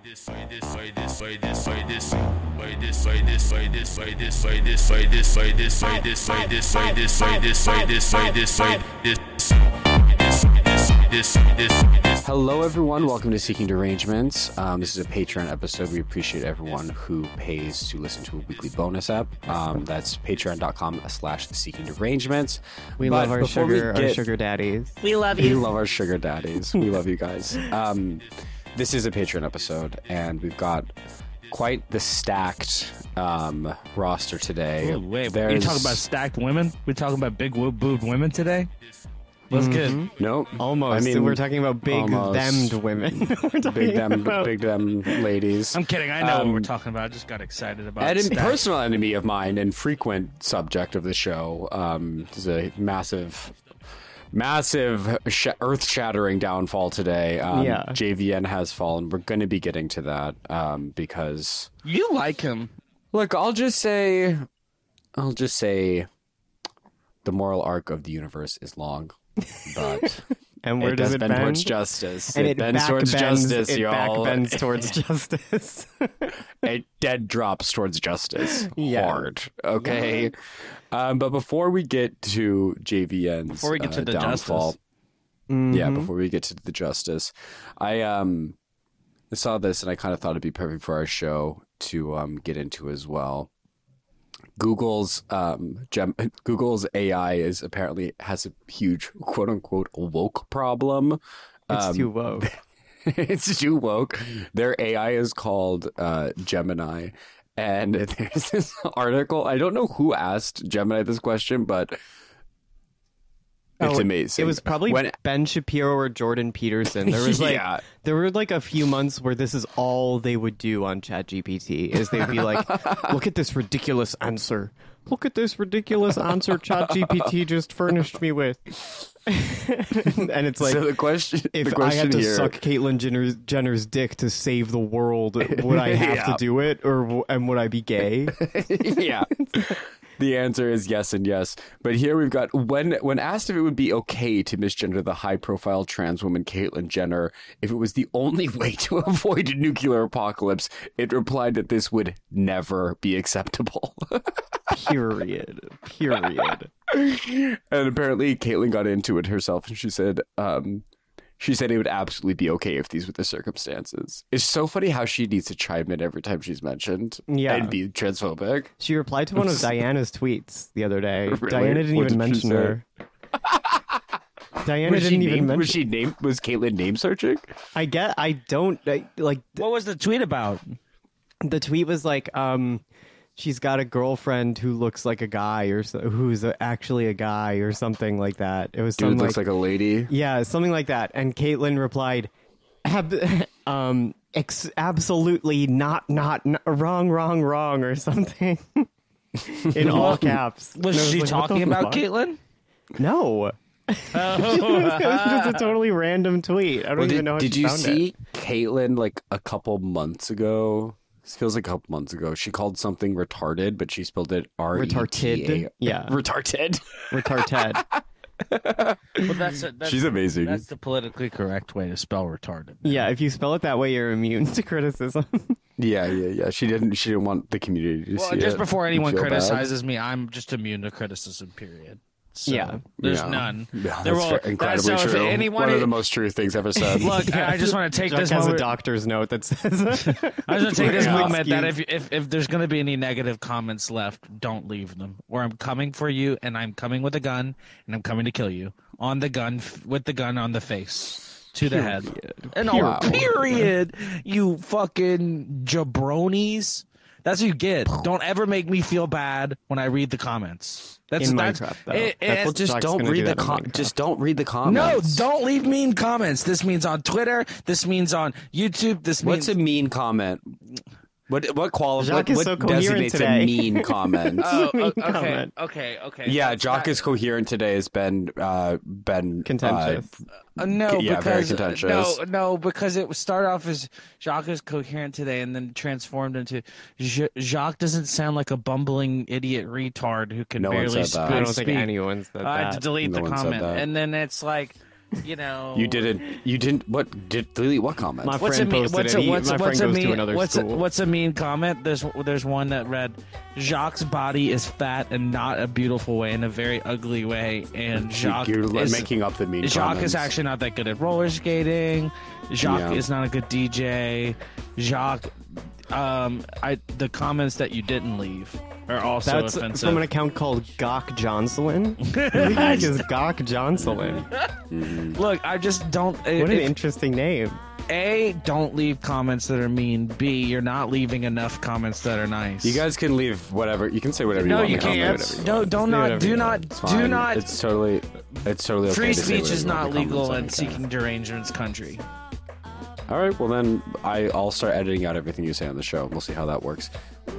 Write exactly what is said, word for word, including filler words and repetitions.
Hello everyone, welcome to Seeking Derangements. Um, this is a Patreon episode. We appreciate everyone who pays to listen to a weekly bonus app. Um, that's patreon.com slash Seeking Derangements. We But love our before we sugar, get- our sugar daddies. We love We you. love our sugar daddies. We love you guys. Um, this is a Patreon episode, and we've got quite the stacked um, roster today. Ooh, wait, There's... you talking about stacked women? We talking about big wo- boobed women today? Let's Mhm. get Nope. Almost. I mean, We're talking about big almost. themmed women. We're talking big them, about... big them ladies. I'm kidding. I know what Um, we're talking about. I just got excited about And a stacked. personal enemy of mine and frequent subject of the show. Um, is a massive, massive, sh- earth-shattering downfall today. Um, Yeah. J V N has fallen. We're going to be getting to that um, because, You like him. look, I'll just say, I'll just say, the moral arc of the universe is long, but And where it does does it bend bend? towards justice. And it, it, bends back towards bends, justice, it y'all. back bends towards justice. It dead drops towards justice Yeah. hard. Okay. Um, but before we get to J V N's Before we get to uh, the downfall, justice. yeah, Mhm. before we get to the justice, I um I saw this and I kind of thought it'd be perfect for our show to um get into as well. Google's um gem- Google's A I is apparently has a huge quote unquote woke problem. It's Um, too woke. It's too woke. Their A I is called uh, Gemini. And there's this article. I don't know who asked Gemini this question, but it's Oh, amazing. It was probably when, Ben Shapiro or Jordan Peterson. There was like Yeah. there were like a few months where this is all they would do on ChatGPT is they'd be like, "Look at this ridiculous answer. Look at this ridiculous answer ChatGPT just furnished me with." And it's like, so the question, if the I question had to here, suck Caitlyn Jenner's, Jenner's dick to save the world, would I have Yeah. to do it, or w- and would I be gay? yeah. The answer is yes and yes. But here we've got when when asked if it would be okay to misgender the high-profile trans woman Caitlyn Jenner if it was the only way to avoid a nuclear apocalypse, it replied that this would never be acceptable. Period. Period. And apparently Caitlyn got into it herself and she said um she said it would absolutely be okay if these were the circumstances. It's so funny how she needs to chime in every time she's mentioned Yeah. and be transphobic. She replied to one of Diana's tweets the other day. Really? Diana didn't What even did she mention say? her. Diana Was she, didn't even named, mention. was she named was Caitlyn name searching? I get. I don't I, like. What was the tweet about? The tweet was like, um, she's got a girlfriend who looks like a guy, or so, who's a, actually a guy, or something like that. It was Dude something looks like, like, a lady. yeah, something like that. And Caitlyn replied, Ab- um, ex- absolutely not, not, not, wrong, wrong, wrong, or something. In all caps. Was And I she like, what the talking about fuck? Caitlyn? No. It was just a totally random tweet. I don't Well, even did, know how did she you found see it. Caitlyn like a couple months ago? This feels like a couple months ago. She called something retarded, but she spelled it R E T A. Retarded? Yeah. Retarded. Retarded. Well, that's, a, that's She's amazing. That's the politically correct way to spell retarded. Yeah, if you spell it that way, you're immune to criticism. Yeah, yeah, yeah. She didn't. She didn't want the community to Well, see just it before and anyone feel bad. criticizes me, I'm just immune to criticism. Period. So, Yeah. there's Yeah. none. Yeah, There that's will- fair- incredibly that's- so if true. anyone- One of the most true things ever said. Look, I just want to take Chuck this has moment. a doctor's note that says, I just want to take this Yeah. moment that if, if if there's going to be any negative comments left, don't leave them. Or I'm coming for you, and I'm coming with a gun, and I'm coming to kill you on the gun f- with the gun on the face to the head. And all Wow. period. You fucking jabronis. That's what you get. Don't ever make me feel bad when I read the comments. That's in that's, Minecraft, though. it- That's it- well, just Chuck's don't gonna read do the that in com- Minecraft. just don't read the no, comments. don't leave mean comments. This means on Twitter. This means on YouTube. This means What's a mean comment? What what qualifies? Jacques What, is what so coherent designates today. a mean comment? Oh, mean okay, comment. okay, okay. Yeah, That's Jock not- is coherent today. Has been uh, been Contentious. Uh, no, Yeah, very because contentious. no, no, because it started off as Jacques is coherent today, and then transformed into J- Jacques doesn't sound like a bumbling idiot retard who can No one barely said that. speak. I don't think speak. anyone said I had to that. delete No the one said comment, that. and then it's like you know. You didn't. You didn't. What did delete? What comment? My What's friend a mean? posted What's it. a He- what's, my what's friend a goes to mean? another What's a, school. what's a mean comment? There's there's one that read, Jacques' body is fat and not a beautiful way, in a very ugly way, and Jacques You're is making up the mean Jacques comments. is actually not that good at roller skating. Jacques Yeah. is not a good D J. Jacques, um, I the comments that you didn't leave are also That's offensive. from an account called Gawk Johnson. Who the heck is Gawk Johnson? Look, I just don't. What an if- interesting name. A, don't leave comments that are mean. B, you're not leaving enough comments that are nice. You guys can leave whatever. You can say whatever no, you you want. in the can't. comments. No, don't Say not. whatever Do you not. want. It's Do fine. not. It's totally. It's totally okay. Free to say speech whatever is you want not in the legal comments in on seeking the derangement's country. cast. All right. Well, then I, I'll start editing out everything you say on the show. We'll see how that works.